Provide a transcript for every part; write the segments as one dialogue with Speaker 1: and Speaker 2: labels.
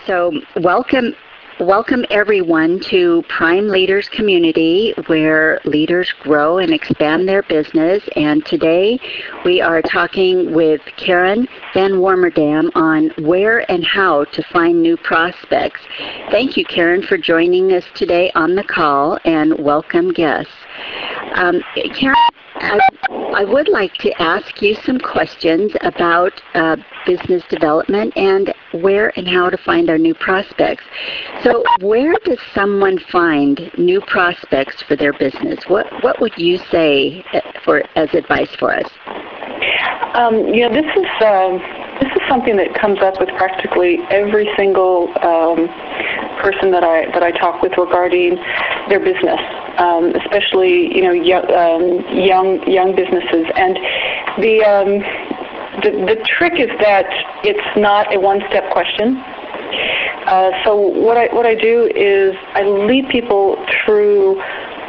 Speaker 1: So welcome everyone to Prime Leaders Community, where leaders grow and expand their business. And today we are talking with Karen Van Warmerdam on where and how to find new prospects. Thank you, Karen, for joining us today on the call, and welcome guests. Karen, I would like to ask you some questions about business development and where and how to find our new prospects. So where does someone find new prospects for their business? What would you say as advice for us?
Speaker 2: This is something that comes up with practically every single person that I talk with regarding their business, especially young businesses. And the trick is that it's not a one-step question. So what I do is I lead people through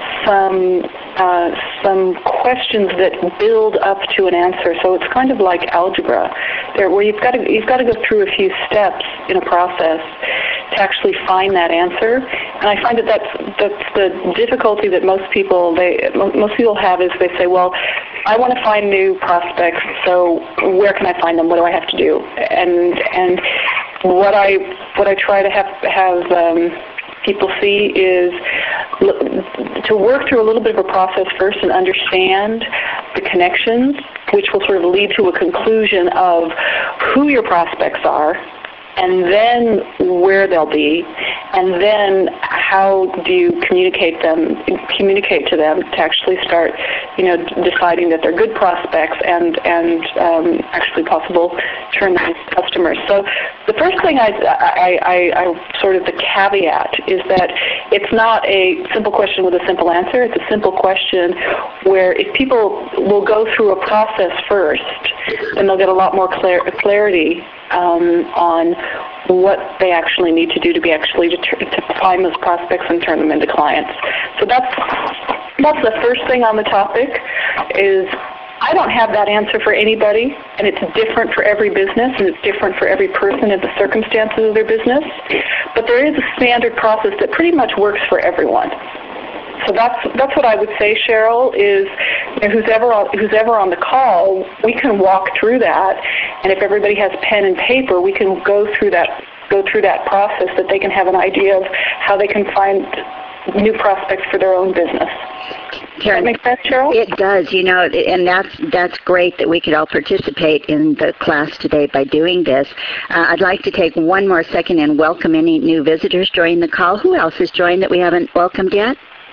Speaker 2: some questions that build up to an answer. So it's kind of like algebra, where you've got to go through a few steps in a process to actually find that answer. And I find that's the difficulty that most people have, is they say, well, I want to find new prospects, so where can I find them? What do I have to do? And what I try to have people see is to work through a little bit of a process first and understand the connections, which will sort of lead to a conclusion of who your prospects are, and then where they'll be, and then how do you communicate to them to actually start, deciding that they're good prospects and actually possible turn them into customers. So the first thing I sort of the caveat is that it's not a simple question with a simple answer. It's a simple question where if people will go through a process first, then they'll get a lot more clarity on what they actually need to do to find those prospects and turn them into clients. So that's the first thing on the topic. Is I don't have that answer for anybody, and it's different for every business, and it's different for every person and the circumstances of their business. But there is a standard process that pretty much works for everyone. So that's what I would say, Cheryl, is who's ever on the call, we can walk through that, and if everybody has pen and paper, we can go through that process, that they can have an idea of how they can find new prospects for their own business.
Speaker 1: Karen,
Speaker 2: does that make sense, Cheryl?
Speaker 1: It does, and that's great that we could all participate in the class today by doing this. I'd like to take one more second and welcome any new visitors joining the call. Who else has joined that we haven't welcomed yet?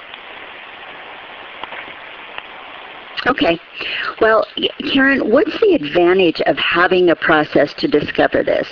Speaker 1: Okay. Well, Karen, what's the advantage of having a process to discover this?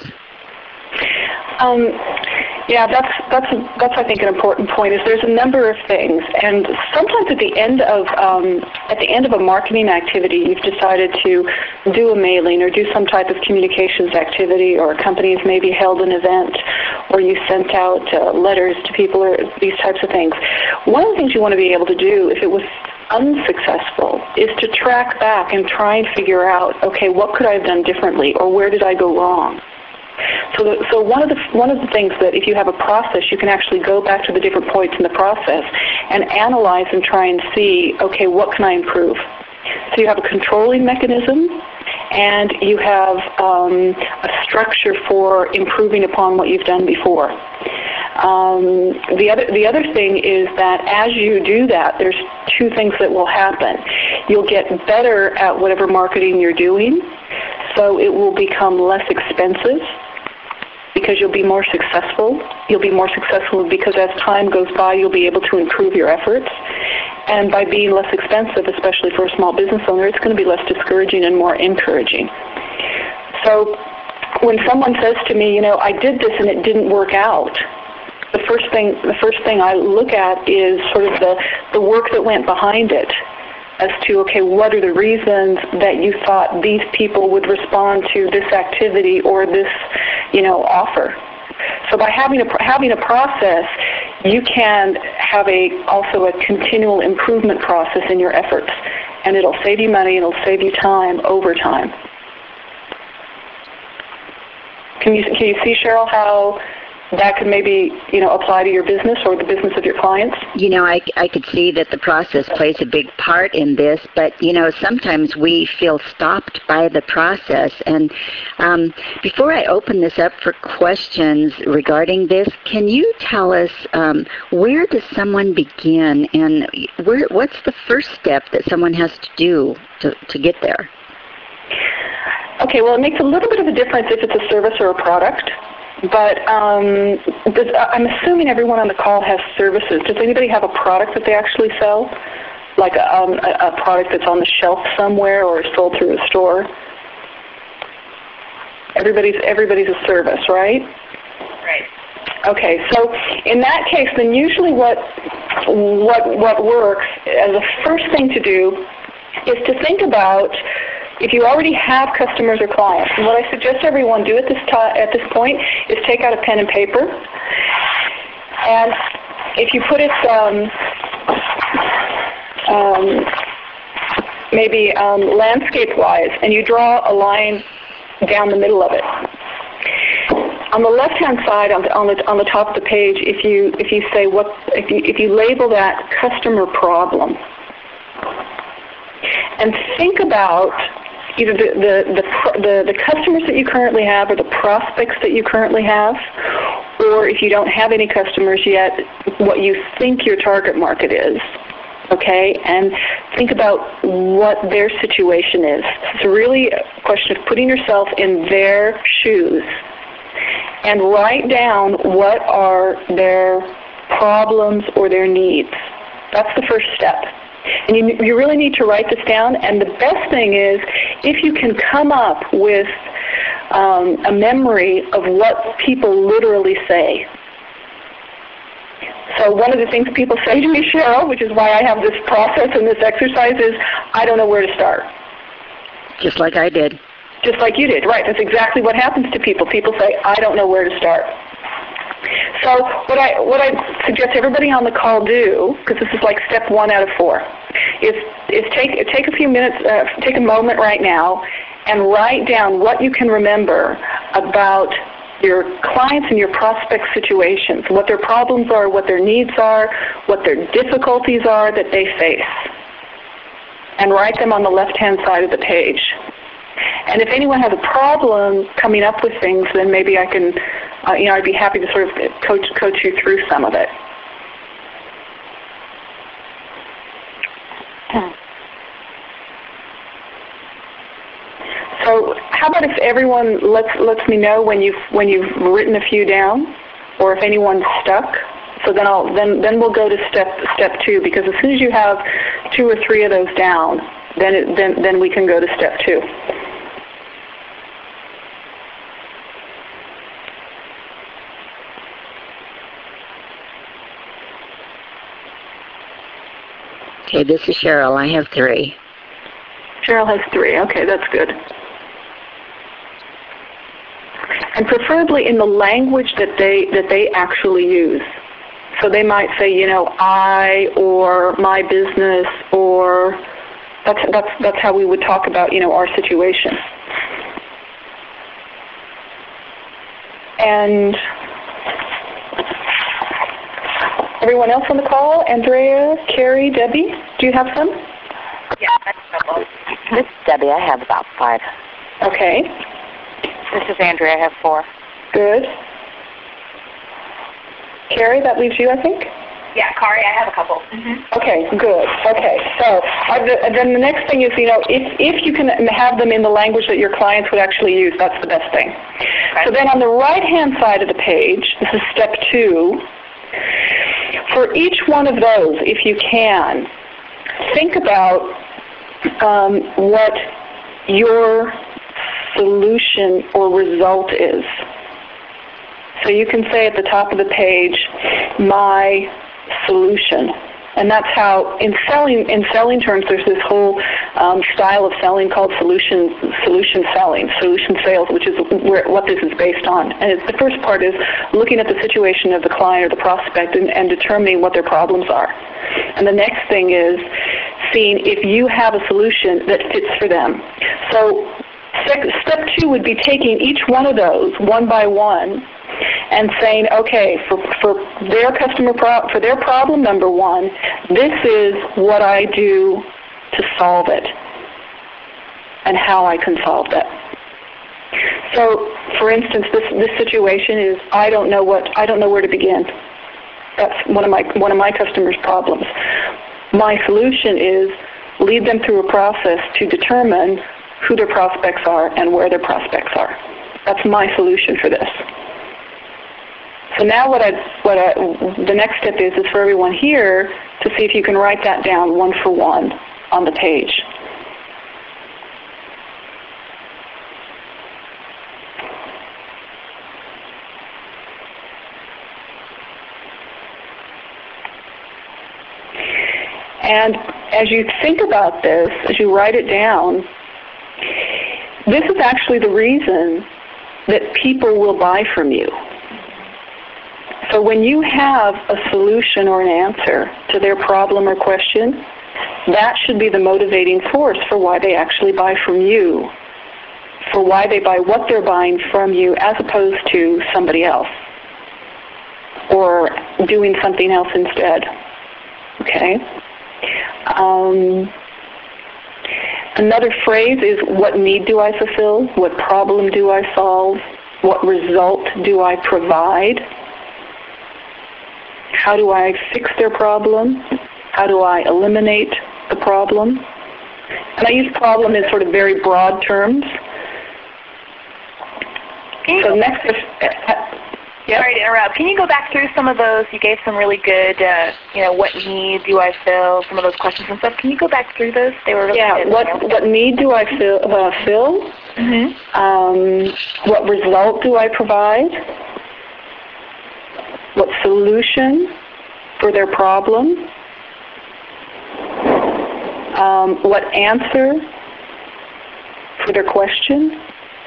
Speaker 1: That's I think an important point. Is there's a number of things, and sometimes at the end of a marketing activity, you've decided to do a mailing or do some type of communications activity, or companies maybe held an event, or you sent out letters to people, or these types of things. One of the things you want to be able to do, if it was unsuccessful, is to track back and try and figure out, okay, what could I have done differently, or where did I go wrong? So one of the things that if you have a process, you can actually go back to the different points in the process and analyze and try and see, okay, what can I improve? So you have a controlling mechanism, and you have a structure for improving upon what you've done before. The other thing is that as you do that, there's two things that will happen. You'll get better at whatever marketing you're doing, so it will become less expensive because you'll be more successful. You'll be more successful because as time goes by, you'll be able to improve your efforts. And by being less expensive, especially for a small business owner, it's going to be less discouraging and more encouraging. So when someone says to me, I did this and it didn't work out, the first thing I look at is sort of the work that went behind it, as to, okay, what are the reasons that you thought these people would respond to this activity or this, offer. So by having a process, you can have also a continual improvement process in your efforts, and it'll save you money and it'll save you time over time. Can you see, Cheryl, how that could maybe, apply to your business or the business of your clients?
Speaker 3: I could see that the process plays a big part in this, but, sometimes we feel stopped by the process. And before I open this up for questions regarding this, can you tell us where does someone begin, and what's the first step that someone has to do to get there?
Speaker 1: Okay, well, it makes a little bit of a difference if it's a service or a product. But I'm assuming everyone on the call has services. Does anybody have a product that they actually sell, like a product that's on the shelf somewhere or sold through a store? Everybody's a service, right?
Speaker 2: Right.
Speaker 1: Okay, so in that case, then usually what works as a first thing to do is to think about if you already have customers or clients. And what I suggest everyone do at this point is take out a pen and paper. And if you put it maybe landscape-wise, and you draw a line down the middle of it. On the left-hand side, on the top of the page, if you label that customer problem, and think about either the customers that you currently have or the prospects that you currently have, or if you don't have any customers yet, what you think your target market is, okay? And think about what their situation is. It's really a question of putting yourself in their shoes and write down what are their problems or their needs. That's the first step. And you really need to write this down, and the best thing is if you can come up with a memory of what people literally say. So one of the things people say to me, Cheryl, which is why I have this process and this exercise, is I don't know where to start.
Speaker 3: Just like I did.
Speaker 1: Just like you did, right. That's exactly what happens to people. People say, I don't know where to start. So what I suggest everybody on the call do, because this is like step 1 out of 4, is take a few minutes, take a moment right now, and write down what you can remember about your clients and your prospect situations, what their problems are, what their needs are, what their difficulties are that they face, and write them on the left-hand side of the page. And if anyone has a problem coming up with things, then maybe I can, I'd be happy to sort of coach you through some of it. So how about if everyone lets me know when you've written a few down, or if anyone's stuck. So then we'll go to step 2, because as soon as you have 2 or 3 of those down, then we can go to step 2.
Speaker 3: Okay, this is Cheryl. I have 3.
Speaker 1: Cheryl has 3. Okay, that's good. And preferably in the language that they actually use. So they might say, I, or my business, or that's how we would talk about, our situation. And everyone else on the call, Andrea, Carrie, Debbie, do you have some?
Speaker 2: Yeah, I have a couple. This is Debbie. I have about 5.
Speaker 1: Okay.
Speaker 2: This is Andrea. I have 4.
Speaker 1: Good. Carrie, that leaves you, I think?
Speaker 2: Yeah, Kari, I have a couple. Mm-hmm.
Speaker 1: Okay, good. Okay, so then the next thing is, if you can have them in the language that your clients would actually use, that's the best thing. Okay. So then on the right-hand side of the page, this is step 2, for each one of those, if you can, think about what your solution or result is. So you can say at the top of the page, my solution. And that's how, in selling terms, there's this whole style of selling called solution selling, solution sales, which is what this is based on. And the first part is looking at the situation of the client or the prospect and determining what their problems are. And the next thing is seeing if you have a solution that fits for them. So step 2 would be taking each one of those one by one and saying, okay, for their for their problem number one, this is what I do to solve it and how I can solve that. So, for instance, this situation is I don't know where to begin. That's one of my customers' problems. My solution is lead them through a process to determine who their prospects are and where their prospects are. That's my solution for this. So now the next step is for everyone here to see if you can write that down one for one on the page. And as you think about this, as you write it down, this is actually the reason that people will buy from you. So when you have a solution or an answer to their problem or question, that should be the motivating force for why they actually buy from you, for why they buy what they're buying from you as opposed to somebody else or doing something else instead. Okay? Another phrase is, what need do I fulfill? What problem do I solve? What result do I provide? How do I fix their problem? How do I eliminate the problem? And I use problem in sort of very broad terms. So next is... Yep.
Speaker 2: Sorry to interrupt. Can you go back through some of those? You gave some really good, what need do I fill, some of those questions and stuff. Can you go back through those? They were really good.
Speaker 1: What need do I fill?
Speaker 2: Mm-hmm.
Speaker 1: What result do I provide? What solution for their problem? What answer for their question?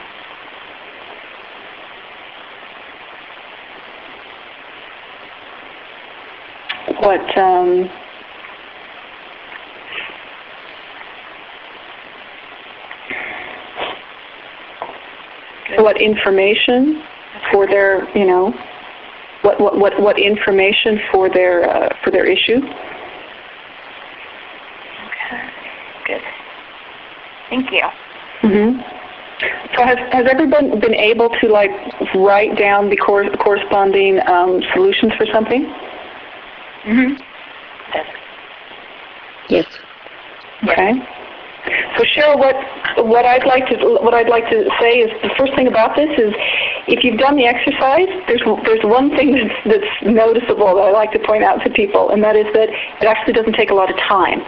Speaker 1: What information for their, what information for their issue?
Speaker 2: Okay, good. Thank you.
Speaker 1: Mm-hmm. So has everyone been able to write down the corresponding solutions for something?
Speaker 2: Mm-hmm.
Speaker 3: Yes.
Speaker 1: Okay. So Cheryl, what I'd like to say is the first thing about this is, if you've done the exercise, there's one thing that's noticeable that I like to point out to people, and that is that it actually doesn't take a lot of time.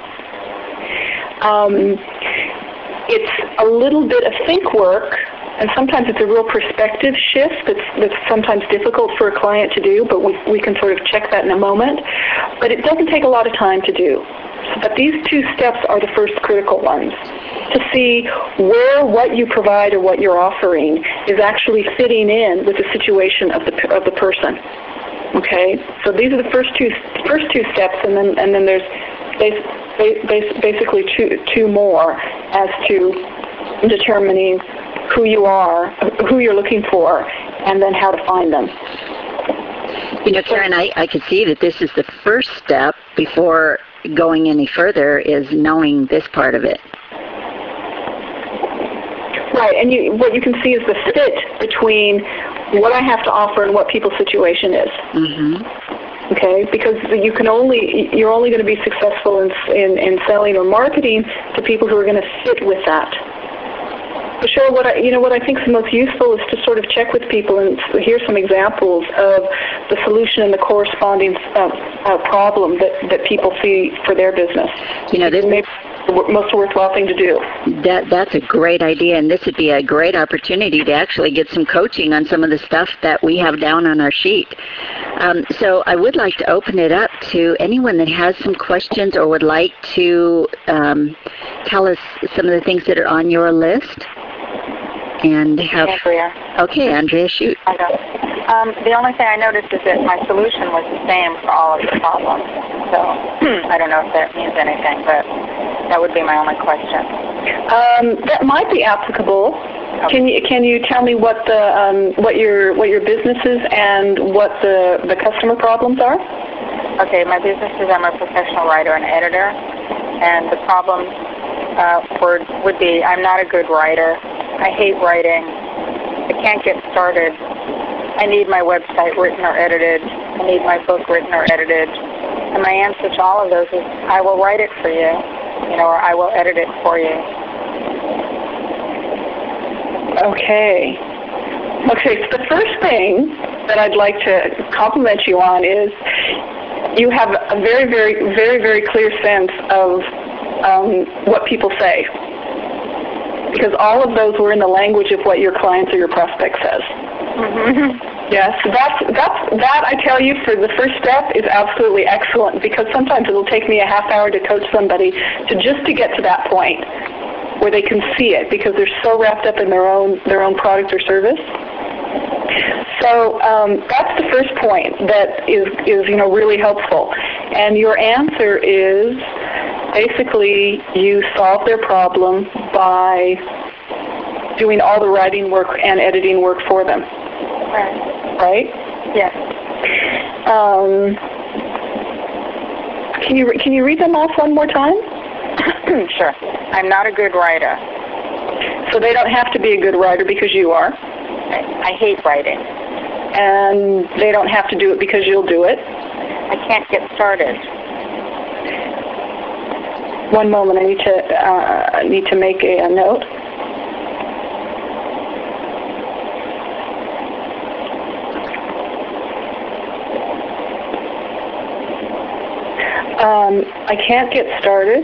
Speaker 1: It's a little bit of think work, and sometimes it's a real perspective shift that's sometimes difficult for a client to do, but we can sort of check that in a moment. But it doesn't take a lot of time to do. But these two steps are the first critical ones, to see where what you provide or what you're offering is actually fitting in with the situation of the person. Okay, so these are the first two steps, and then there's basically two more as to determining who you are, who you're looking for, and then how to find them.
Speaker 3: Karen, I could see that this is the first step before going any further, is knowing this part of it.
Speaker 1: Right, and what you can see is the fit between what I have to offer and what people's situation is.
Speaker 3: Mm-hmm.
Speaker 1: Okay, because you're only going to be successful in selling or marketing to people who are going to fit with that. For sure, what I think is most useful is to sort of check with people and hear some examples of the solution and the corresponding problem that people see for their business. This may be the most worthwhile thing to do.
Speaker 3: That's a great idea, and this would be a great opportunity to actually get some coaching on some of the stuff that we have down on our sheet. So I would like to open it up to anyone that has some questions or would like to tell us some of the things that are on your list. And have
Speaker 2: Andrea.
Speaker 3: Okay, Andrea, shoot.
Speaker 2: I know. The only thing I noticed is that my solution was the same for all of the problems. So I don't know if that means anything, but that would be my only question.
Speaker 1: That might be applicable. Can you tell me what the what your business is and what the customer problems are?
Speaker 2: Okay, my business is I'm a professional writer and editor, and the problem would be I'm not a good writer. I hate writing. I can't get started. I need my website written or edited. I need my book written or edited. And my answer to all of those is I will write it for you, or I will edit it for you.
Speaker 1: Okay. Okay, so the first thing that I'd like to compliment you on is you have a very, very, very, very clear sense of what people say, because all of those were in the language of what your clients or your prospect says.
Speaker 2: Mm-hmm.
Speaker 1: Yes, that I tell you for the first step is absolutely excellent, because sometimes it'll take me a half hour to coach somebody to get to that point where they can see it, because they're so wrapped up in their own product or service. So that's the first point that is really helpful. And your answer is basically you solve their problem by doing all the writing work and editing work for them. Right?
Speaker 2: Yes.
Speaker 1: Can you read them off one more time?
Speaker 2: Sure. I'm not a good writer.
Speaker 1: So they don't have to be a good writer because you are.
Speaker 2: I hate writing.
Speaker 1: And they don't have to do it because you'll do it.
Speaker 2: I can't get started.
Speaker 1: One moment, I need to make a note. I can't get started.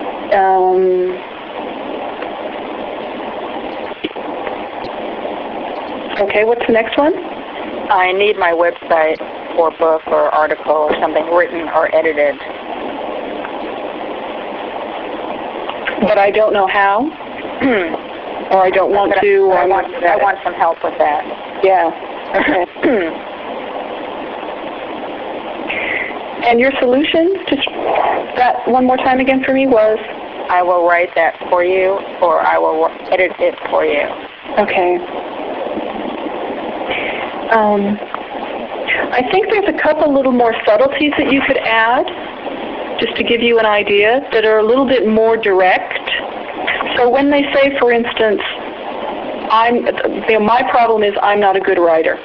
Speaker 1: Okay, what's the next one?
Speaker 2: I need my website or book or article or something written or edited.
Speaker 1: But I don't know how, or I don't want to. Or
Speaker 2: I want some help with that.
Speaker 1: Yeah. Okay. And your solution, just that one more time again for me, was?
Speaker 2: I will write that for you, or I will edit it for you.
Speaker 1: Okay. I think there's a couple little more subtleties that you could add, just to give you an idea, that are a little bit more direct. So when they say, for instance, my problem is I'm not a good writer.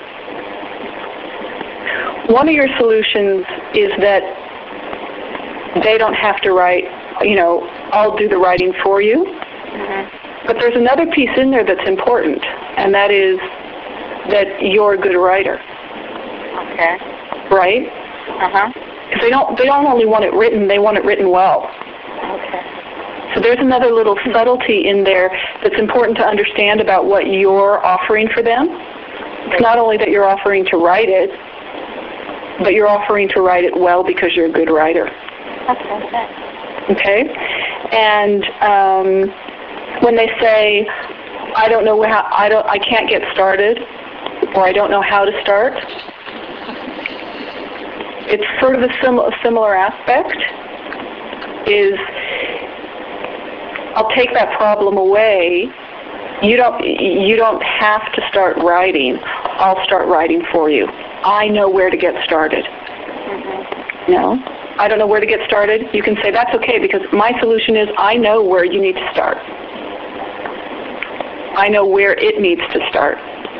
Speaker 1: One of your solutions is that they don't have to write, I'll do the writing for you.
Speaker 2: Mm-hmm.
Speaker 1: But there's another piece in there that's important, and that is that you're a good writer.
Speaker 2: Okay.
Speaker 1: Right?
Speaker 2: Uh-huh.
Speaker 1: Because they don't only want it written, they want it written well.
Speaker 2: Okay.
Speaker 1: So there's another little subtlety in there that's important to understand about what you're offering for them. It's not only that you're offering to write it, but you're offering to write it well because you're a good writer. Okay? And when they say, I don't know how, I can't get started, or I don't know how to start, it's sort of a similar aspect. Is I'll take that problem away. You don't have to start writing. I'll start writing for you. I know where to get started.
Speaker 2: Mm-hmm.
Speaker 1: No, I don't know where to get started. You can say that's okay, because my solution is I know where you need to start. I know where it needs to start.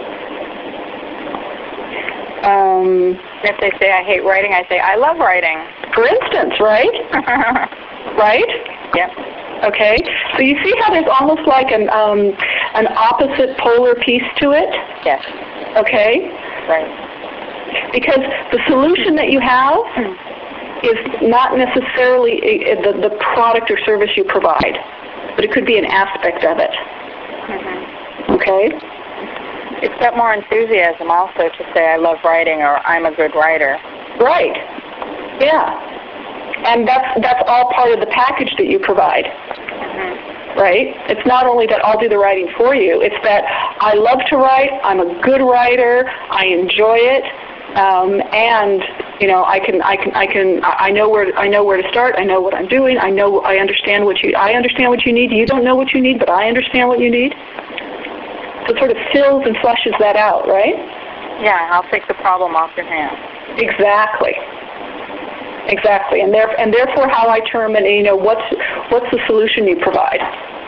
Speaker 2: If they say I hate writing, I say I love writing.
Speaker 1: For instance, right? Right?
Speaker 2: Yep.
Speaker 1: Okay. So you see how there's almost like an opposite polar piece to it?
Speaker 2: Yes.
Speaker 1: Okay.
Speaker 2: Right.
Speaker 1: Because the solution that you have is not necessarily the product or service you provide, but it could be an aspect of it.
Speaker 2: Mm-hmm.
Speaker 1: Okay?
Speaker 2: It's got more enthusiasm also to say I love writing or I'm a good writer.
Speaker 1: Right. Yeah. And that's all part of the package that you provide.
Speaker 2: Mm-hmm.
Speaker 1: Right? It's not only that I'll do the writing for you, it's that I love to write, I'm a good writer, I enjoy it, and I know where to start, I know what I'm doing, I understand what you need. You don't know what you need, but I understand what you need. So it sort of fills and flushes that out, right?
Speaker 2: Yeah, I'll take the problem off your hands.
Speaker 1: Exactly. Exactly. And therefore how I determine, what's the solution you provide.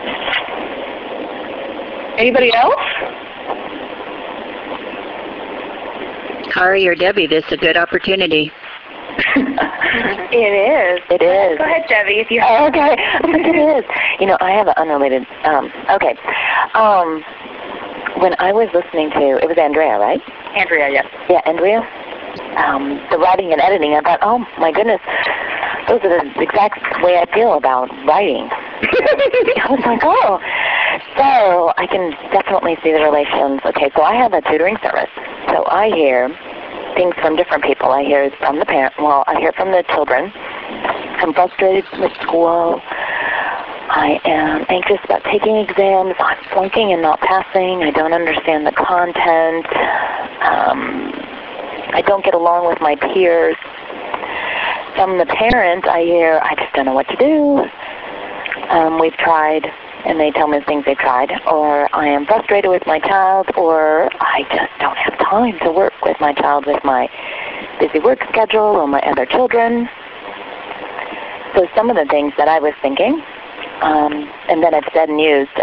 Speaker 1: Anybody else?
Speaker 3: Kari or Debbie, this is a good opportunity.
Speaker 2: It is.
Speaker 4: It is.
Speaker 2: Go ahead, Debbie, if you
Speaker 4: have. Okay. It is. I have an unrelated, okay. When I was listening to, it was Andrea, right?
Speaker 2: Andrea, yes.
Speaker 4: Yeah, Andrea. The writing and editing, I thought, oh my goodness, those are the exact way I feel about writing. I was like, oh. So I can definitely see the relations. Okay, so I have a tutoring service. So I hear things from different people. I hear from the parent. Well, I hear from the children. I'm frustrated with school. I am anxious about taking exams. I'm flunking and not passing. I don't understand the content. I don't get along with my peers. From the parent, I hear, I just don't know what to do. We've tried, and they tell me the things they've tried. Or I am frustrated with my child, or I just don't have time to work with my child with my busy work schedule or my other children. So some of the things that I was thinking, and then I've said and used,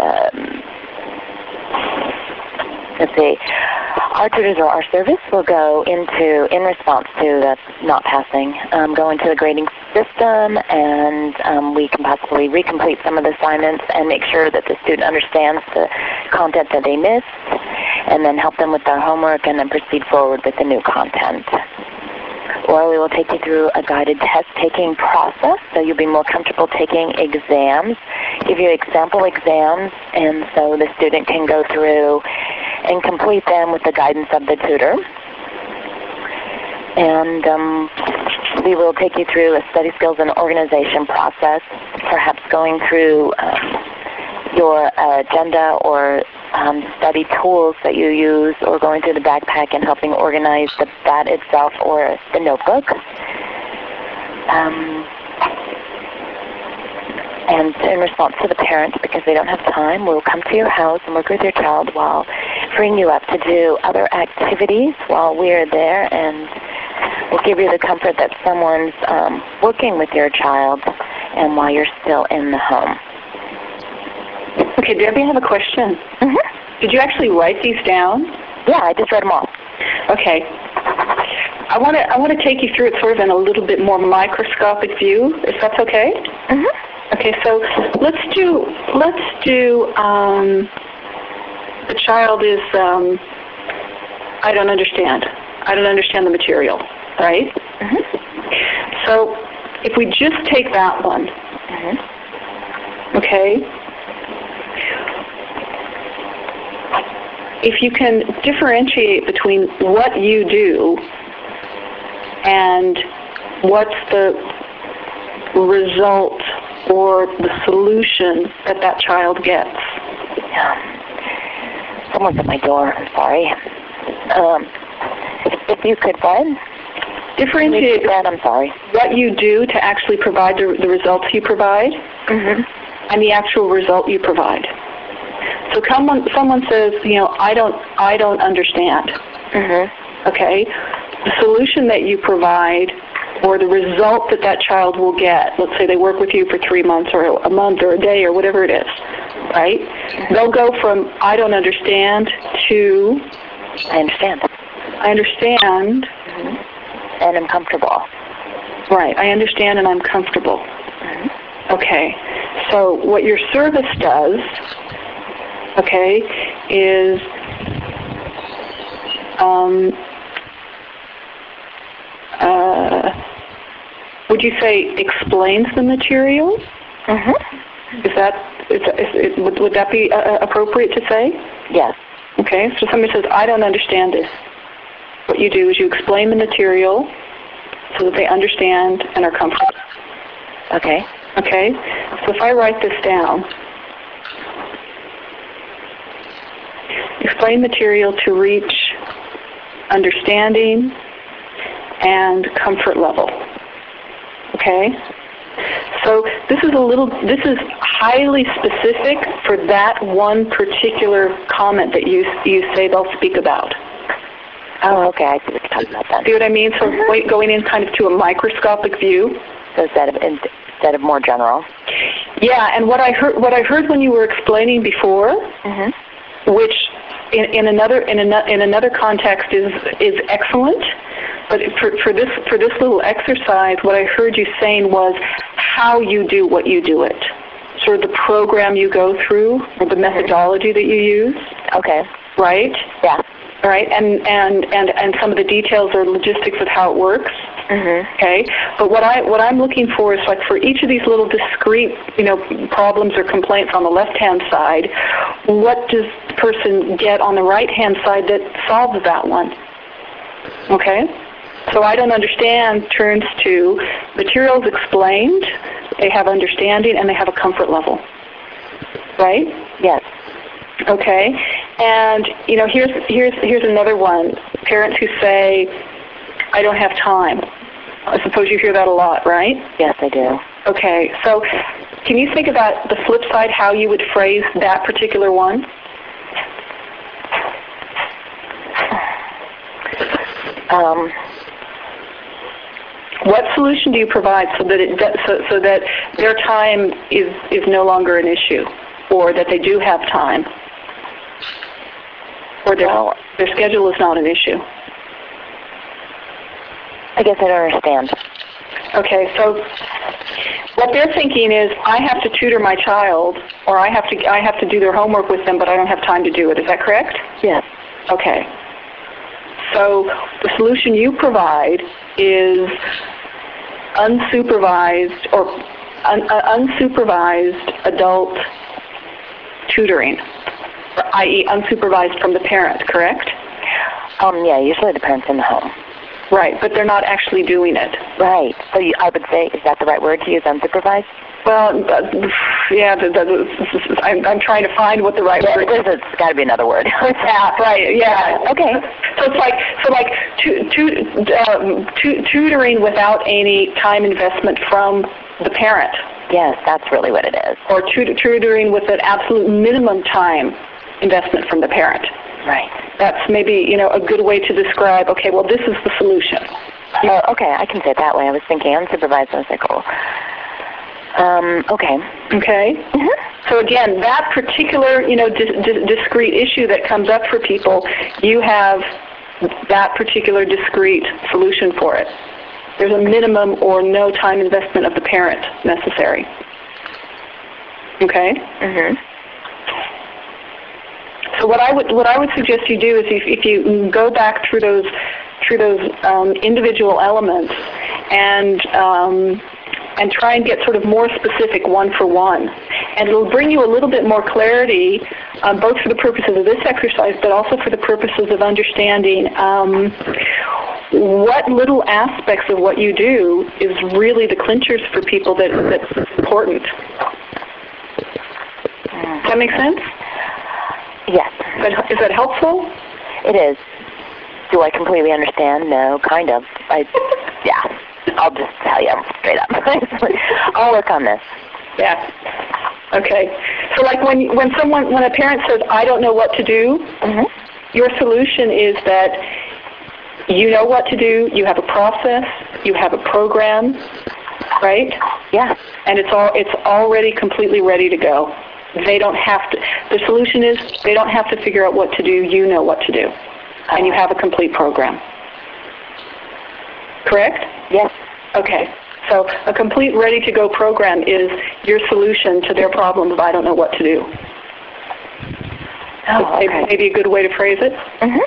Speaker 4: let's see, our tutors or our service will go into, in response to the not passing, go into the grading system, and we can possibly recomplete some of the assignments and make sure that the student understands the content that they missed, and then help them with their homework and then proceed forward with the new content. Or we will take you through a guided test-taking process, so you'll be more comfortable taking exams, give you example exams, and so the student can go through and complete them with the guidance of the tutor. And we will take you through a study skills and organization process, perhaps going through your agenda or study tools that you use, or going through the backpack and helping organize that itself or the notebook. And in response to the parents, because they don't have time, we'll come to your house and work with your child while freeing you up to do other activities while we're there, and we'll give you the comfort that someone's working with your child and while you're still in the home.
Speaker 1: Okay, Debbie, I have a question.
Speaker 4: Mm-hmm.
Speaker 1: Did you actually write these down?
Speaker 4: Yeah, I just read them all.
Speaker 1: Okay. I want to take you through it sort of in a little bit more microscopic view, if that's okay.
Speaker 4: Mm-hmm.
Speaker 1: Okay, so let's do. The child is. I don't understand. I don't understand the material, right?
Speaker 4: Mm-hmm.
Speaker 1: So if we just take that one,
Speaker 4: mm-hmm.
Speaker 1: Okay. If you can differentiate between what you do and what's the result or the solution that that child gets.
Speaker 4: Someone's at my door. I'm sorry. If you could, Fred?
Speaker 1: Differentiate
Speaker 4: that, I'm sorry.
Speaker 1: What you do to actually provide the results you provide,
Speaker 4: mm-hmm.
Speaker 1: and the actual result you provide. So someone says, I don't understand.
Speaker 4: Mm-hmm.
Speaker 1: Okay? The solution that you provide or the result that that child will get, let's say they work with you for 3 months or a month or a day or whatever it is, right?
Speaker 4: Mm-hmm.
Speaker 1: They'll go from I don't understand to
Speaker 4: I understand.
Speaker 1: I understand.
Speaker 4: Mm-hmm. And I'm comfortable.
Speaker 1: Right. I understand and I'm comfortable.
Speaker 4: Mm-hmm.
Speaker 1: Okay. So what your service does, okay, is would you say explains the material?
Speaker 4: Mm-hmm.
Speaker 1: Would that be appropriate to say?
Speaker 4: Yes.
Speaker 1: Okay, so somebody says, I don't understand this. What you do is you explain the material so that they understand and are comfortable.
Speaker 4: Okay.
Speaker 1: Okay, so if I write this down, explain material to reach understanding and comfort level. Okay? So this is highly specific for that one particular comment that you say they'll speak about.
Speaker 4: Oh, okay. I see what you're talking about then.
Speaker 1: See what I mean? So going in kind of to a microscopic view.
Speaker 4: So instead of more general.
Speaker 1: Yeah, and what I heard when you were explaining before, which in another context is excellent, but for this little exercise, what I heard you saying was how you do what you do it, sort of the program you go through, or the methodology that you use.
Speaker 4: Okay.
Speaker 1: Right?
Speaker 4: Yeah.
Speaker 1: Right, and some of the details or logistics of how it works. Okay, but what I'm looking for is, like, for each of these little discrete, problems or complaints on the left-hand side, what does the person get on the right-hand side that solves that one? Okay, so I don't understand turns to materials explained, they have understanding, and they have a comfort level. Right?
Speaker 4: Yes.
Speaker 1: Okay, and here's another one. Parents who say, "I don't have time." I suppose you hear that a lot, right?
Speaker 4: Yes, I do.
Speaker 1: Okay, so can you think about the flip side, how you would phrase that particular one? What solution do you provide so that their time is no longer an issue, or that they do have time, or their schedule is not an issue?
Speaker 4: I guess I don't understand.
Speaker 1: Okay, so what they're thinking is, I have to tutor my child, or I have to do their homework with them, but I don't have time to do it. Is that correct?
Speaker 4: Yes.
Speaker 1: Okay. So the solution you provide is unsupervised or unsupervised adult tutoring, i.e. unsupervised from the parent, correct?
Speaker 4: Yeah, usually the parent's in the home.
Speaker 1: Right, but they're not actually doing it.
Speaker 4: Right. So I would say, is that the right word to use, unsupervised?
Speaker 1: Well, yeah, I'm trying to find what the right word is.
Speaker 4: It's got to be another word.
Speaker 1: Yeah, right, yeah.
Speaker 4: Okay.
Speaker 1: So it's tutoring without any time investment from the parent.
Speaker 4: Yes, that's really what it is.
Speaker 1: Or tutoring with an absolute minimum time investment from the parent.
Speaker 4: Right.
Speaker 1: That's maybe, a good way to describe, okay, well, this is the solution.
Speaker 4: Okay, I can say it that way. I was thinking unsupervised, and I was like, oh. Okay.
Speaker 1: Okay. So again, that particular, discrete issue that comes up for people, you have that particular discrete solution for it. There's a minimum or no time investment of the parent necessary. Okay. So what I would suggest you do is, if you go back through those individual elements and try and get sort of more specific one for one, and it'll bring you a little bit more clarity, both for the purposes of this exercise, but also for the purposes of understanding what little aspects of what you do is really the clinchers for people that's important. Does that make sense?
Speaker 4: Yes.
Speaker 1: Is that helpful?
Speaker 4: It is. Do I completely understand? No, kind of. Yeah. I'll just tell you straight up. I'll work on this.
Speaker 1: Yeah. Okay. So, like when a parent says, "I don't know what to do," your solution is that you know what to do. You have a process. You have a program, right?
Speaker 4: Yeah.
Speaker 1: And it's already completely ready to go. They don't have to. The solution is they don't have to figure out what to do. You know what to do, and you have a complete program. Correct?
Speaker 4: Yes.
Speaker 1: Okay. So a complete, ready-to-go program is your solution to their problem of I don't know what to do.
Speaker 4: Oh, okay.
Speaker 1: Maybe a good way to phrase it.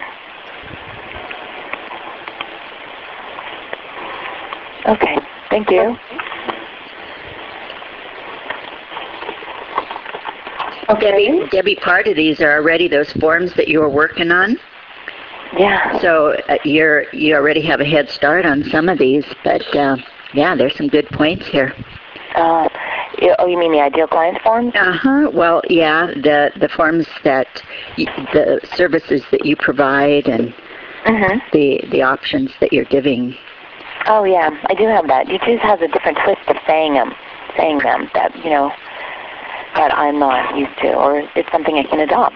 Speaker 4: Okay. Thank you.
Speaker 1: Okay.
Speaker 3: Debbie, part of these are already those forms that you were working on.
Speaker 4: Yeah.
Speaker 3: So you already have a head start on some of these, but yeah, there's some good points here.
Speaker 4: You mean the ideal client forms?
Speaker 3: Well, yeah, the forms that the services that you provide and the options that you're giving.
Speaker 4: Oh yeah, I do have that. You just has a different twist of saying them. That that I'm not used to, or it's something I can adopt.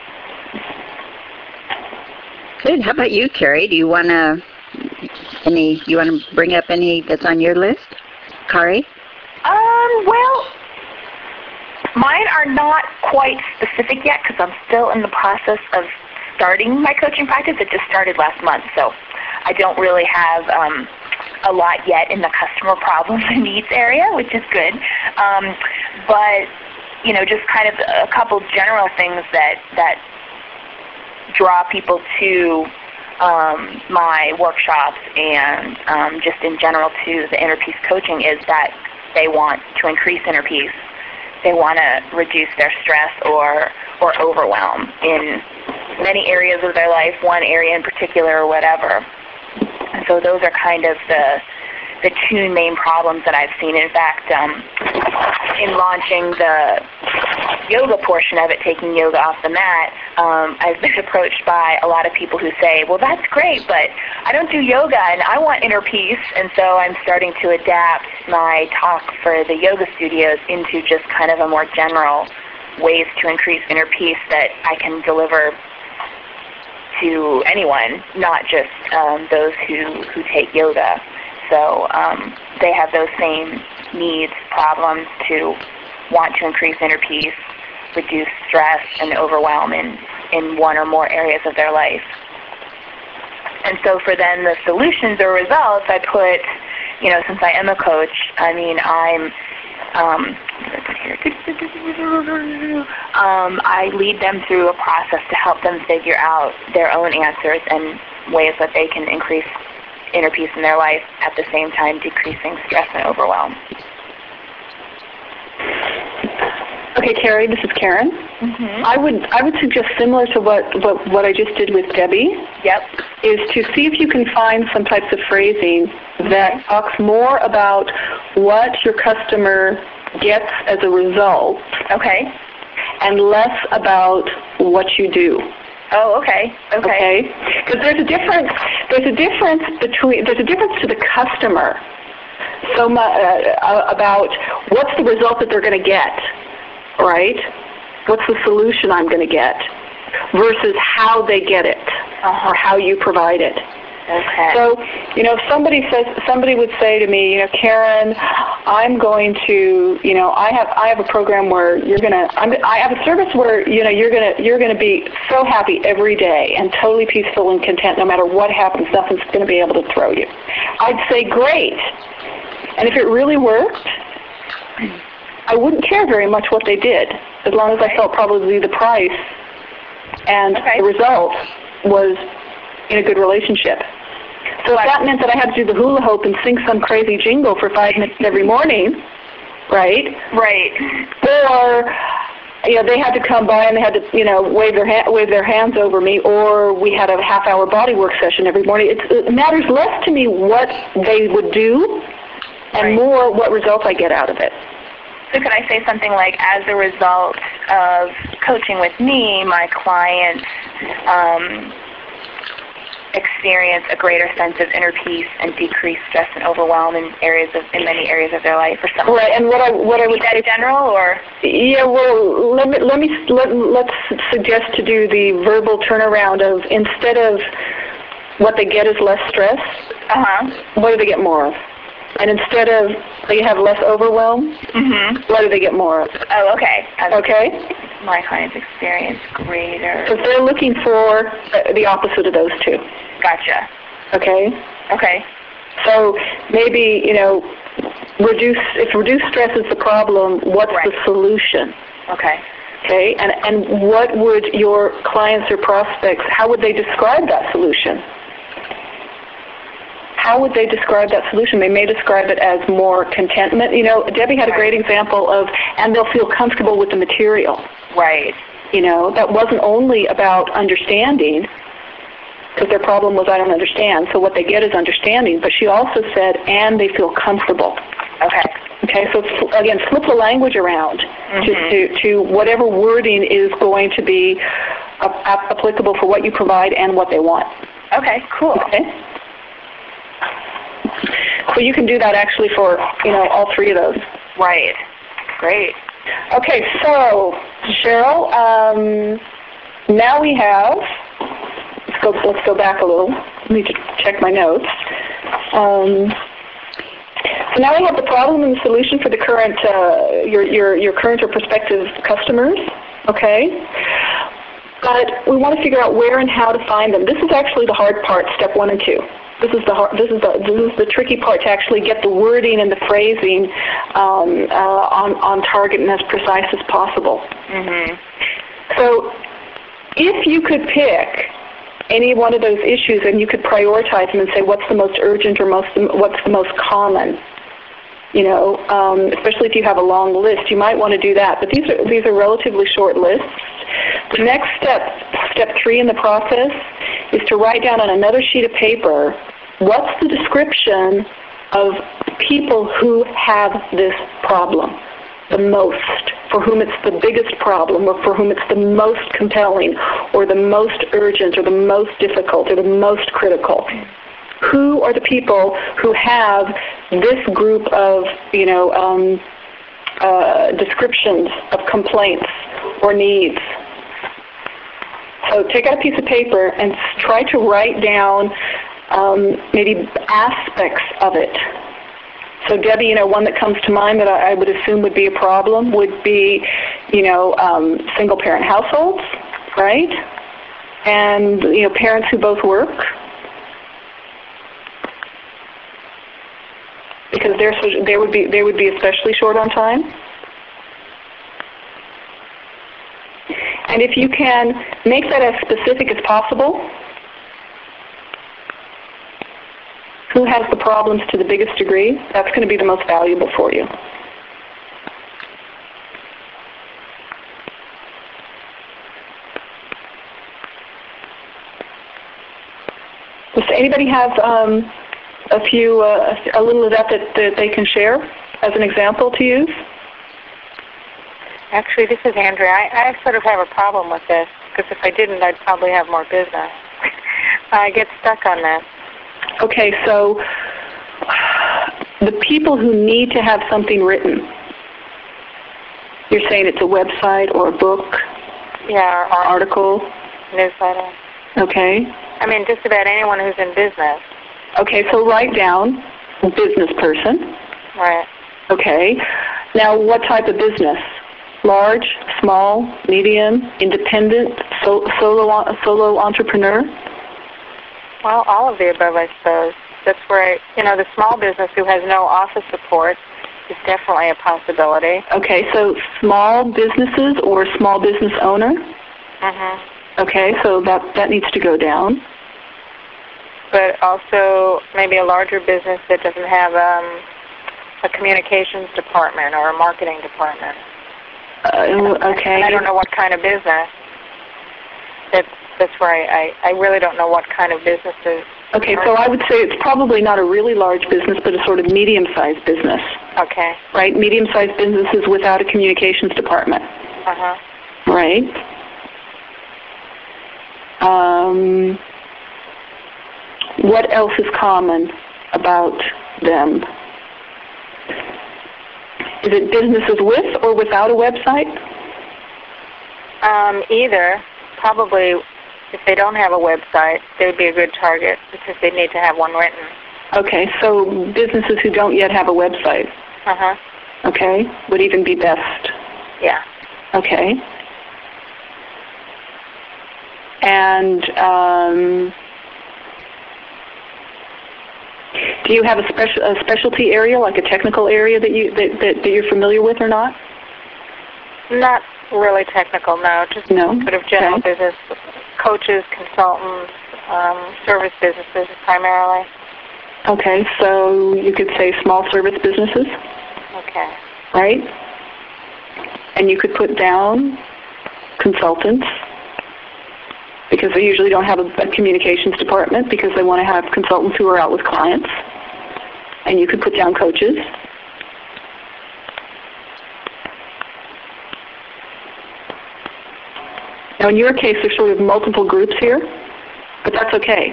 Speaker 3: Good. How about you, Carrie? Do you want to bring up any that's on your list? Kari?
Speaker 2: Well, mine are not quite specific yet because I'm still in the process of starting my coaching practice. It just started last month, so I don't really have a lot yet in the customer problems and needs area, which is good. But, just kind of a couple general things that draw people to my workshops and just in general to the inner peace coaching is that they want to increase inner peace. They want to reduce their stress or overwhelm in many areas of their life, one area in particular or whatever. And so those are kind of the two main problems that I've seen. In fact, in launching the yoga portion of it, taking yoga off the mat, I've been approached by a lot of people who say, well, that's great, but I don't do yoga and I want inner peace. And so I'm starting to adapt my talk for the yoga studios into just kind of a more general ways to increase inner peace that I can deliver to anyone, not just those who take yoga. So they have those same needs, problems to want to increase inner peace, reduce stress and overwhelm in one or more areas of their life. And so for then the solutions or results, I put, since I am a coach, I lead them through a process to help them figure out their own answers and ways that they can increase inner peace in their life at the same time decreasing stress and overwhelm.
Speaker 1: Okay, Carrie, this is Karen.
Speaker 2: Mm-hmm.
Speaker 1: I would suggest similar to what I just did with Debbie.
Speaker 2: Yep.
Speaker 1: Is to see if you can find some types of phrasing that talks more about what your customer gets as a result.
Speaker 2: Okay.
Speaker 1: And less about what you do.
Speaker 2: Oh, okay.
Speaker 1: Okay. Because there's a difference to the customer. So about what's the result that they're going to get, right? What's the solution I'm going to get, versus how they get it or how you provide it.
Speaker 2: Okay.
Speaker 1: So, if somebody would say to me, Karen, I'm going to, I have a program where I have a service where, you're gonna be so happy every day and totally peaceful and content no matter what happens. Nothing's going to be able to throw you. I'd say great. And if it really worked, I wouldn't care very much what they did, as long as I felt probably the price and the result was in a good relationship. So if that meant that I had to do the hula hoop and sing some crazy jingle for 5 minutes every morning, right?
Speaker 2: Right.
Speaker 1: Or they had to come by and they had to wave their hands over me, or we had a half-hour bodywork session every morning. It matters less to me what they would do and more what results I get out of it.
Speaker 2: So could I say something like, as a result of coaching with me, my clients experience a greater sense of inner peace and decrease stress and overwhelm in many areas of their life, or something?
Speaker 1: Right. And what I would say,
Speaker 2: in general, or
Speaker 1: let's suggest to do the verbal turnaround of, instead of what they get is less stress, what do they get more of? And instead of they have less overwhelm, what do they get more of?
Speaker 2: Oh, okay.
Speaker 1: Okay?
Speaker 2: My clients experience greater.
Speaker 1: So they're looking for the opposite of those two.
Speaker 2: Gotcha.
Speaker 1: Okay?
Speaker 2: Okay.
Speaker 1: So maybe, if reduced stress is the problem, what's the solution?
Speaker 2: Okay.
Speaker 1: Okay? And what would your clients or prospects, how would they describe that solution? How would they describe that solution? They may describe it as more contentment. Debbie had a great example of, and they'll feel comfortable with the material.
Speaker 2: Right.
Speaker 1: That wasn't only about understanding, because their problem was I don't understand, so what they get is understanding. But she also said, and they feel comfortable. Okay, so again, flip the language around to whatever wording is going to be applicable for what you provide and what they want.
Speaker 2: Okay, cool.
Speaker 1: Okay. So you can do that actually for, all three of those.
Speaker 2: Right. Great.
Speaker 1: Okay, so Cheryl, now we have. Let's go back a little. Let me just check my notes. So now we have the problem and the solution for the current your current or prospective customers. Okay. But we want to figure out where and how to find them. This is actually the hard part, step 1 and 2. This is the tricky part, to actually get the wording and the phrasing on target and as precise as possible.
Speaker 2: Mm-hmm.
Speaker 1: So if you could pick any one of those issues and you could prioritize them and say what's the most urgent or what's the most common, especially if you have a long list, you might want to do that. But these are relatively short lists. The next step 3 in the process, is to write down on another sheet of paper what's the description of people who have this problem the most, for whom it's the biggest problem, or for whom it's the most compelling, or the most urgent, or the most difficult, or the most critical. Who are the people who have this group of, descriptions of complaints or needs? So take out a piece of paper and try to write down maybe aspects of it. So Debbie, one that comes to mind that I would assume would be a problem would be, single-parent households, right? And, parents who both work. Because they would be especially short on time. And if you can make that as specific as possible, who has the problems to the biggest degree, that's going to be the most valuable for you. Does anybody have a little of that they can share as an example to use?
Speaker 2: Actually, this is Andrea. I sort of have a problem with this, because if I didn't, I'd probably have more business. I get stuck on this.
Speaker 1: Okay, so the people who need to have something written, you're saying it's a website or a book?
Speaker 2: Yeah,
Speaker 1: or article?
Speaker 2: Newsletter.
Speaker 1: Okay.
Speaker 2: I mean, just about anyone who's in business.
Speaker 1: Okay, so write down business person.
Speaker 2: Right.
Speaker 1: Okay. Now, what type of business? Large, small, medium, independent, solo entrepreneur?
Speaker 2: Well, all of the above, I suppose. That's where, the small business who has no office support is definitely a possibility.
Speaker 1: Okay, so small businesses or small business owner?
Speaker 2: Mm-hmm.
Speaker 1: Okay, so that needs to go down.
Speaker 2: But also maybe a larger business that doesn't have a communications department or a marketing department.
Speaker 1: Okay.
Speaker 2: And I don't know what kind of business. That's where I really don't know what kind of businesses.
Speaker 1: Okay, so I would say it's probably not a really large business, but a sort of medium-sized business.
Speaker 2: Okay.
Speaker 1: Right? Medium-sized businesses without a communications department.
Speaker 2: Uh-huh.
Speaker 1: Right? What else is common about them? Is it businesses with or without a website?
Speaker 2: Either. Probably, if they don't have a website, they would be a good target because they need to have one written.
Speaker 1: Okay, so businesses who don't yet have a website.
Speaker 2: Uh-huh.
Speaker 1: Okay, would even be best.
Speaker 2: Yeah.
Speaker 1: Okay. And do you have a specialty area, like a technical area that you're familiar with or not?
Speaker 2: Not really technical, no. Just sort of general business, coaches, consultants, service businesses primarily.
Speaker 1: Okay, so you could say small service businesses.
Speaker 2: Okay.
Speaker 1: Right? And you could put down consultants, because they usually don't have a communications department because they want to have consultants who are out with clients. And you could put down coaches. Now, in your case, there's sort of multiple groups here, but that's okay.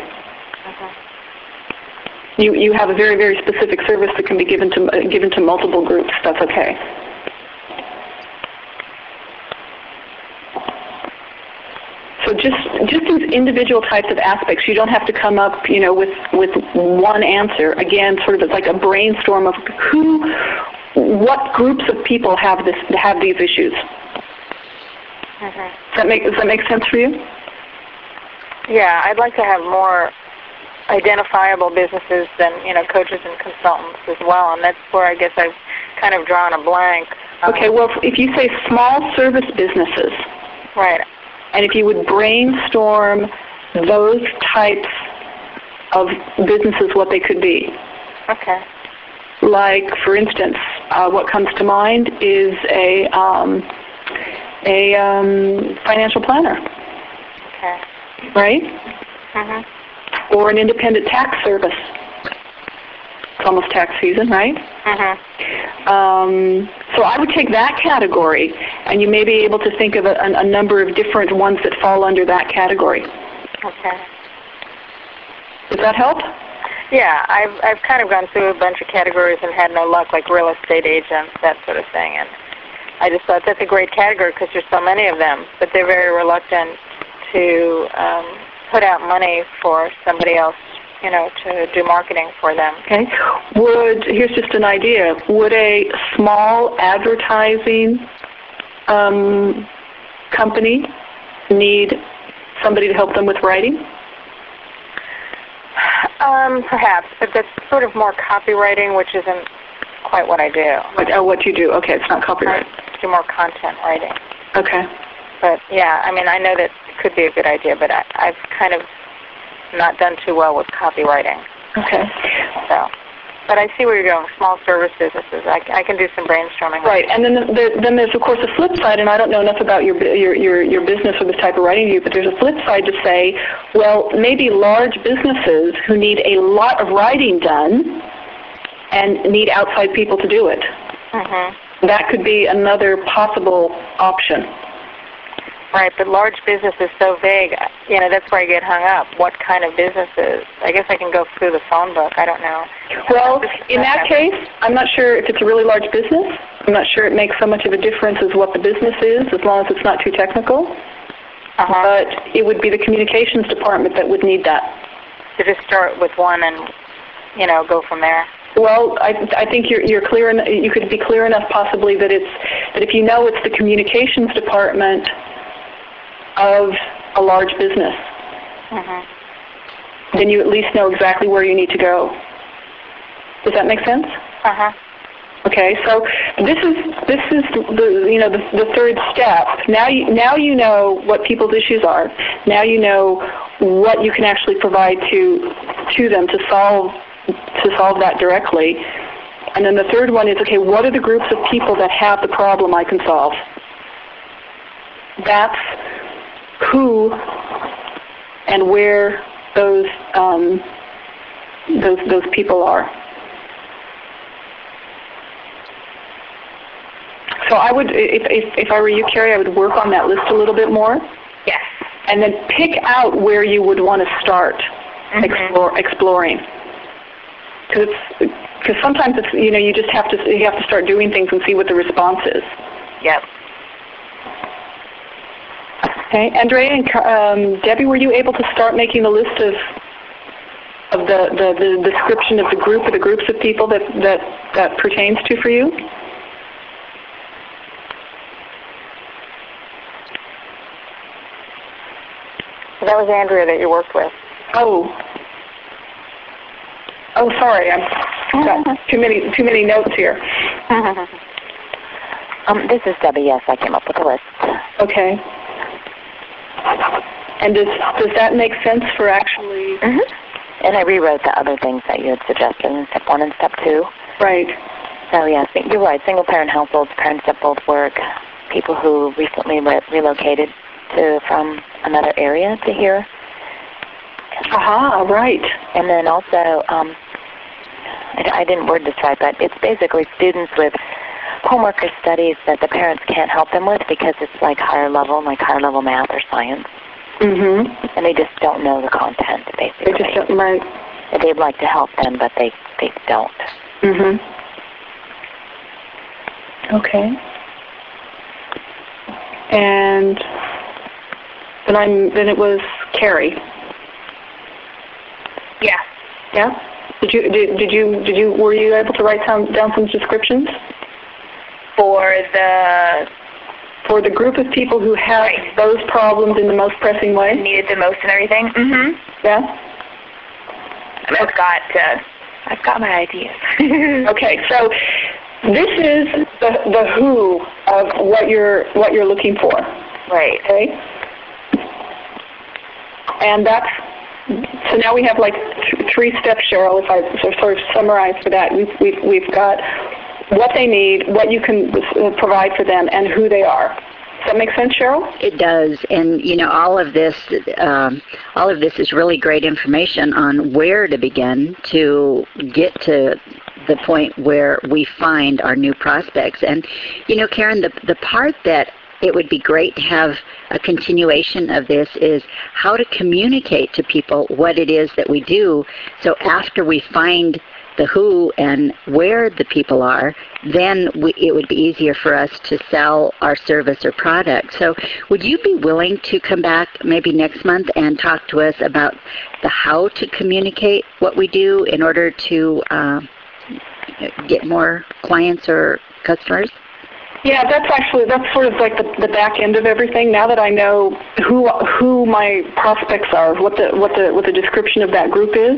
Speaker 2: Mm-hmm.
Speaker 1: You have a very, very specific service that can be given to multiple groups. That's okay. So just these individual types of aspects. You don't have to come up, with one answer. Again, sort of it's like a brainstorm of what groups of people have these issues.
Speaker 2: Mm-hmm.
Speaker 1: Does that make sense for you?
Speaker 2: Yeah, I'd like to have more identifiable businesses than coaches and consultants as well, and that's where I guess I've kind of drawn a blank.
Speaker 1: Okay, well, if you say small service businesses,
Speaker 2: right,
Speaker 1: and if you would brainstorm those types of businesses, what they could be.
Speaker 2: Okay.
Speaker 1: Like, for instance, what comes to mind is a financial planner.
Speaker 2: Okay.
Speaker 1: Right?
Speaker 2: Mm-hmm.
Speaker 1: Or an independent tax service. It's almost tax season, right?
Speaker 2: Mm-hmm.
Speaker 1: So I would take that category, and you may be able to think of a number of different ones that fall under that category.
Speaker 2: Okay.
Speaker 1: Does that help?
Speaker 2: Yeah, I've kind of gone through a bunch of categories and had no luck, like real estate agents, that sort of thing, and I just thought that's a great category because there's so many of them, but they're very reluctant to put out money for somebody else, to do marketing for them.
Speaker 1: Okay. Here's just an idea. Would a small advertising company need somebody to help them with writing?
Speaker 2: Perhaps, but that's sort of more copywriting, which isn't quite what I do.
Speaker 1: What you do? Okay, it's not copyright.
Speaker 2: I do more content writing.
Speaker 1: Okay.
Speaker 2: But yeah, I mean, I know that it could be a good idea, but I've kind of not done too well with copywriting.
Speaker 1: Okay.
Speaker 2: So, but I see where you're going. Small service businesses. I can do some brainstorming.
Speaker 1: Right, and then there's of course a flip side, and I don't know enough about your business or this type of writing you, but there's a flip side to say, well, maybe large businesses who need a lot of writing done and need outside people to do it.
Speaker 2: Mm-hmm.
Speaker 1: That could be another possible option.
Speaker 2: Right, but large business is so vague. That's where I get hung up. What kind of businesses? I guess I can go through the phone book. I don't know.
Speaker 1: Well, in that case, I'm not sure if it's a really large business. I'm not sure it makes so much of a difference as what the business is, as long as it's not too technical. But it would be the communications department that would need that.
Speaker 2: So just start with one and, go from there.
Speaker 1: Well, I think you're clear. You could be clear enough, possibly, that if you know it's the communications department of a large business, then you at least know exactly where you need to go. Does that make sense? Okay, so this is the third step. Now you know what people's issues are. Now you know what you can actually provide to them to solve that directly. And then the third one is, okay, what are the groups of people that have the problem I can solve? That's who and where those people are. So I would, if I were you, Carrie, I would work on that list a little bit more.
Speaker 2: Yes.
Speaker 1: And then pick out where you would want to start exploring. Because sometimes it's you just have to start doing things and see what the response is.
Speaker 2: Yep.
Speaker 1: Okay, Andrea and Debbie, were you able to start making the list of the description of the group or the groups of people that pertains to for you?
Speaker 2: That was Andrea that you worked with.
Speaker 1: Oh, sorry, I've got too many notes here.
Speaker 4: This is Debbie. Yes, I came up with a list.
Speaker 1: Okay. And does that make sense for actually?
Speaker 4: And I rewrote the other things that you had suggested in step 1 and step 2.
Speaker 1: Right.
Speaker 4: So yes, you're right. Single-parent households, parents that both work, people who recently relocated from another area to here.
Speaker 1: Right.
Speaker 4: And then also, I didn't word this right, but it's basically students with homework or studies that the parents can't help them with because it's like higher level math or science. And they just don't know the content, basically.
Speaker 1: They just don't, right.
Speaker 4: They'd like to help them, but they don't.
Speaker 1: Okay. And then it was Carrie.
Speaker 2: Yeah.
Speaker 1: Yeah. Were you able to write down some descriptions
Speaker 2: For the
Speaker 1: group of people who have those problems in the most pressing way?
Speaker 2: Needed the most and everything? Mm-hmm.
Speaker 1: Yeah?
Speaker 2: I've got my ideas.
Speaker 1: Okay, so this is the who of what you're looking for.
Speaker 2: Right.
Speaker 1: Okay? And so now we have like 3 steps, Cheryl, if I sort of summarize for that. We've got what they need, what you can provide for them, and who they are. Does that make sense, Cheryl?
Speaker 3: It does, and all of this is really great information on where to begin to get to the point where we find our new prospects. And Karen, the part that it would be great to have a continuation of this is how to communicate to people what it is that we do. So after we find the who and where the people are, then it would be easier for us to sell our service or product. So would you be willing to come back maybe next month and talk to us about the how to communicate what we do in order to get more clients or customers?
Speaker 1: Yeah, that's sort of like the back end of everything. Now that I know who my prospects are, what the description of that group is,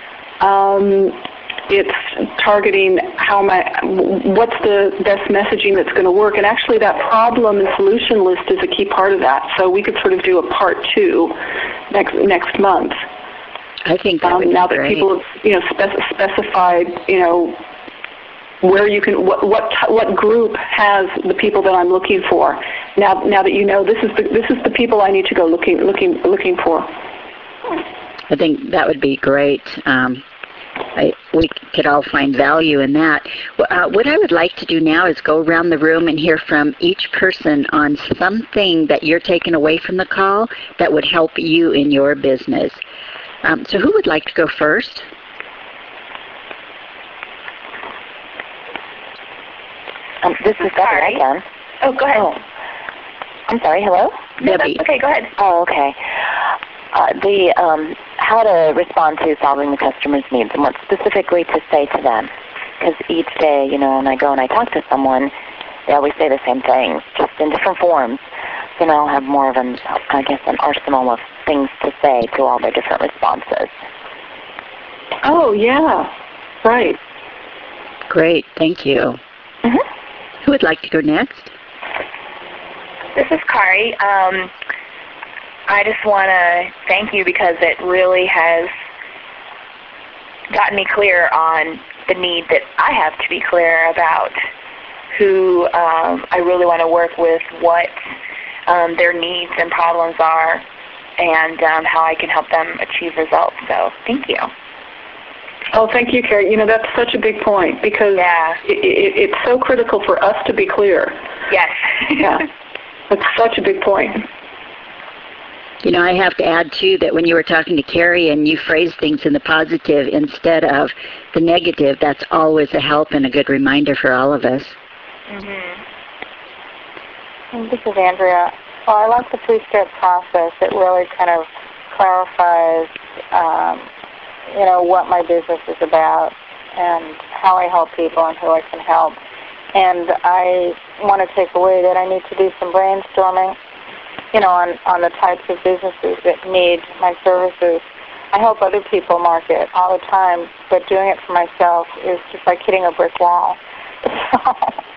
Speaker 1: it's targeting what's the best messaging that's going to work. And actually that problem and solution list is a key part of that. So we could sort of do a part 2 next month.
Speaker 3: I think that would be
Speaker 1: now that
Speaker 3: great.
Speaker 1: people have specified where you can what group has the people that I'm looking for. Now that this is the people I need to go looking for.
Speaker 3: I think that would be great. We could all find value in that. What I would like to do now is go around the room and hear from each person on something that you're taking away from the call that would help you in your business. So who would like to go first?
Speaker 4: This is Debbie again.
Speaker 2: Oh, go ahead.
Speaker 4: Oh. I'm sorry, hello?
Speaker 2: No, that's okay, go ahead.
Speaker 4: Oh, okay. How to respond to solving the customer's needs and what specifically to say to them. Because each day, when I go and I talk to someone, they always say the same things, just in different forms. So now I'll have more of an arsenal of things to say to all their different responses.
Speaker 1: Oh, yeah. Right.
Speaker 3: Great, thank you.
Speaker 4: Mm-hmm.
Speaker 3: Who would like to go next?
Speaker 2: This is Kari. I just want to thank you because it really has gotten me clear on the need that I have to be clear about who I really want to work with, what their needs and problems are, and how I can help them achieve results. So thank you.
Speaker 1: Oh, thank you, Carrie. That's such a big point because it's so critical for us to be clear.
Speaker 2: Yes.
Speaker 1: Yeah. That's such a big point.
Speaker 3: I have to add, too, that when you were talking to Carrie and you phrased things in the positive instead of the negative, that's always a help and a good reminder for all of us.
Speaker 2: Mm-hmm.
Speaker 5: And this is Andrea. Well, I like the 3-step process. It really kind of clarifies, what my business is about and how I help people and who I can help. And I want to take away that I need to do some brainstorming, on the types of businesses that need my services. I help other people market all the time, but doing it for myself is just like hitting a brick wall. So,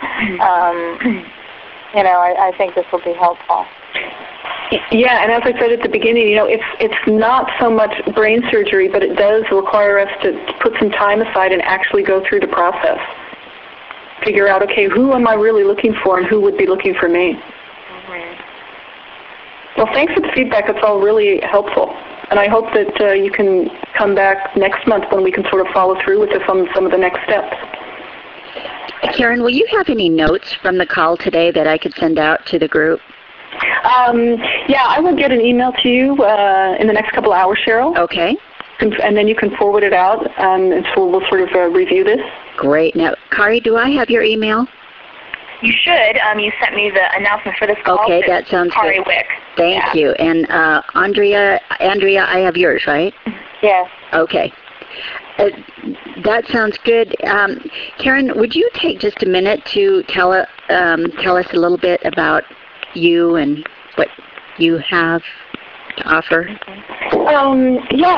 Speaker 5: I think this will be helpful.
Speaker 1: Yeah, and as I said at the beginning, it's not so much brain surgery, but it does require us to put some time aside and actually go through the process. Figure out, okay, who am I really looking for and who would be looking for me?
Speaker 2: Mm-hmm.
Speaker 1: Well, thanks for the feedback. It's all really helpful. And I hope that you can come back next month when we can sort of follow through with some of the next steps.
Speaker 3: Karen, will you have any notes from the call today that I could send out to the group?
Speaker 1: Yeah, I will get an email to you in the next couple of hours, Cheryl.
Speaker 3: Okay.
Speaker 1: And then you can forward it out, and so we'll sort of review this.
Speaker 3: Great. Now, Kari, do I have your email?
Speaker 6: You should. You sent me the announcement for this call.
Speaker 3: Okay, that sounds
Speaker 6: Kari
Speaker 3: good.
Speaker 6: Wick.
Speaker 3: Thank you. And Andrea, I have yours, right?
Speaker 5: Yes.
Speaker 3: Okay. That sounds good. Karen, would you take just a minute to tell us a little bit about you and what you have to offer?
Speaker 2: Yeah,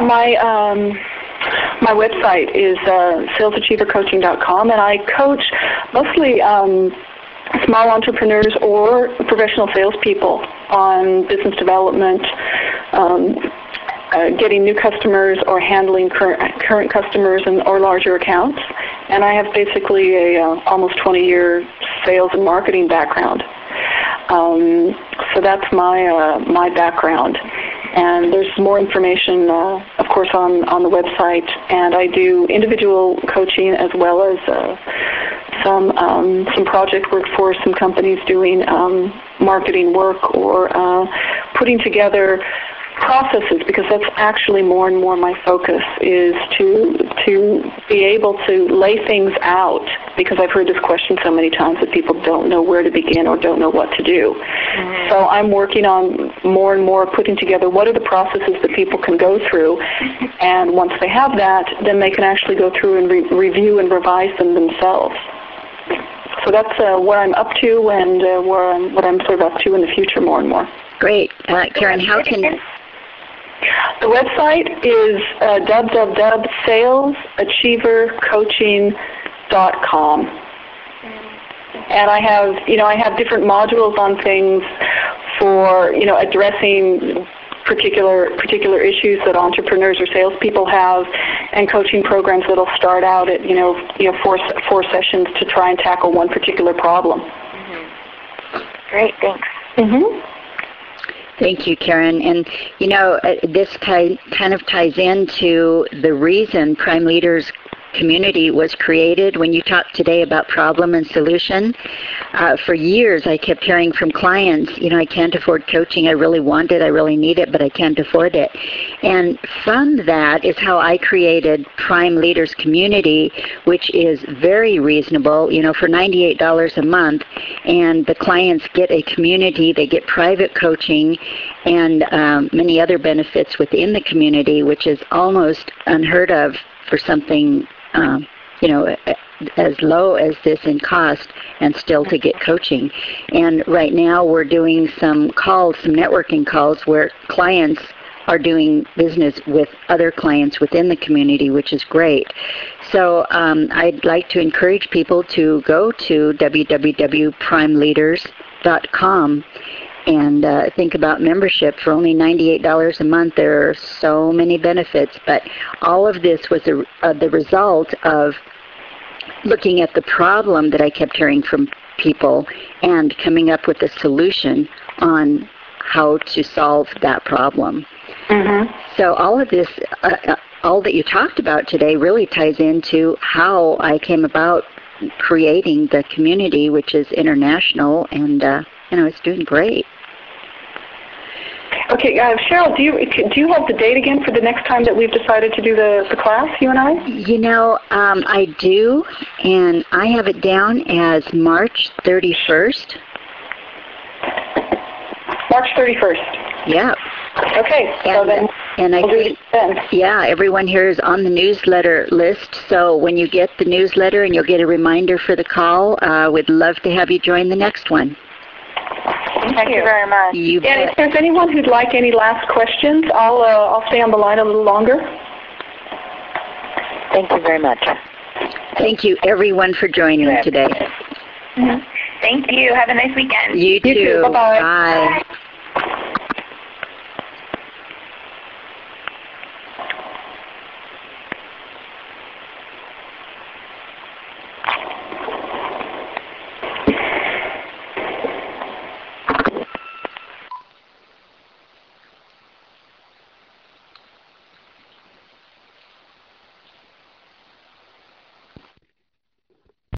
Speaker 2: my website is salesachievercoaching.com, and I coach mostly small entrepreneurs or professional salespeople on business development, getting new customers or handling current customers or larger accounts. And I have basically a almost 20-year sales and marketing background. So that's my background. And there's more information, of course, on the website. And I do individual coaching as well as some project work for some companies doing marketing work or putting together processes, because that's actually more and more my focus, is to be able to lay things out, because I've heard this question so many times that people don't know where to begin or don't know what to do. Mm-hmm. So I'm working on more and more putting together what are the processes that people can go through, and once they have that, then they can actually go through and review and revise them themselves. So that's what I'm up to, and what I'm sort of up to in the future more and more.
Speaker 3: Great. Karen, how can...
Speaker 2: The website is www.salesachievercoaching.com. And I have different modules on things for, addressing particular issues that entrepreneurs or salespeople have, and coaching programs that'll start out at, four sessions to try and tackle one particular problem.
Speaker 6: Mm-hmm. Great, thanks.
Speaker 2: Mm-hmm.
Speaker 3: Thank you, Karen. And, this kind of ties into the reason Prime Leaders community was created. When you talked today about problem and solution, for years I kept hearing from clients, I can't afford coaching. I really want it. I really need it, but I can't afford it. And from that is how I created Prime Leaders community, which is very reasonable, for $98 a month. And the clients get a community. They get private coaching and many other benefits within the community, which is almost unheard of for something as low as this in cost, and still to get coaching. And right now we're doing some networking calls where clients are doing business with other clients within the community, which is great. So I'd like to encourage people to go to www.primeleaders.com and think about membership. For only $98 a month, there are so many benefits. But all of this was the result of looking at the problem that I kept hearing from people and coming up with a solution on how to solve that problem. Mm-hmm. So all of this, all that you talked about today really ties into how I came about creating the community, which is international, and it's doing great.
Speaker 2: Okay, Cheryl, do you have the date again for the next time that we've decided to do the class, you and I?
Speaker 3: I do, and I have it down as March 31st.
Speaker 2: March 31st.
Speaker 3: Yeah.
Speaker 2: Okay, so then
Speaker 3: I think, everyone here is on the newsletter list, so when you get the newsletter and you'll get a reminder for the call, we'd love to have you join the next one.
Speaker 5: Thank you very much.
Speaker 2: And if there's anyone who'd like any last questions, I'll stay on the line a little longer.
Speaker 4: Thank you very much.
Speaker 3: Thank you, everyone, for joining today.
Speaker 6: Mm-hmm. Thank you. Have a nice weekend.
Speaker 3: You too.
Speaker 2: Bye-bye.
Speaker 3: Bye.